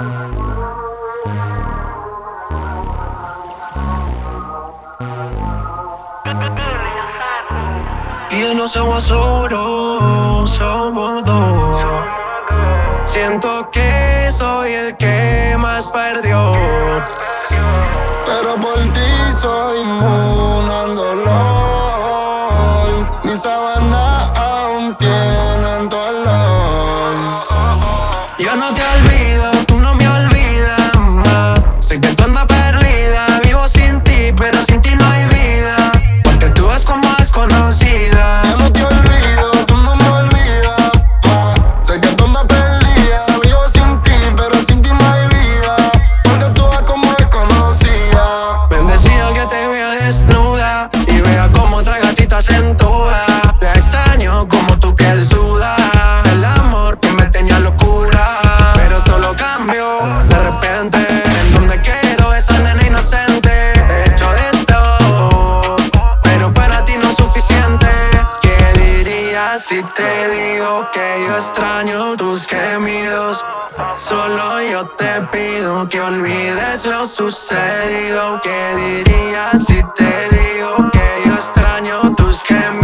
Y no somos uno, somos dos. Siento que soy el que más perdió, pero por ti soy inmune al dolor. Mis sábanas aún tienen tu olor. yo no te olvido, tú no me olvidas más. Sé que tú andas perdida, vivo sin ti, pero sin ti no hay vida, porque tú es como desconocida. Yo no te olvido, tú no me olvidas más. Sé que tú me perdías, vivo sin ti, pero sin ti no hay vida, porque tú vas como desconocida. Bendecido que te vea desnuda y vea como otra gatita se entuba. Te extraño como tu piel suda, el amor que me tenía locura, pero todo lo cambió de repente. ¿En dónde quedó esa nena inocente? He hecho de todo, pero para ti no es suficiente. ¿Qué dirías si te digo que yo extraño tus gemidos? Solo yo te pido que olvides lo sucedido. ¿Qué dirías si te digo que yo extraño tus gemidos?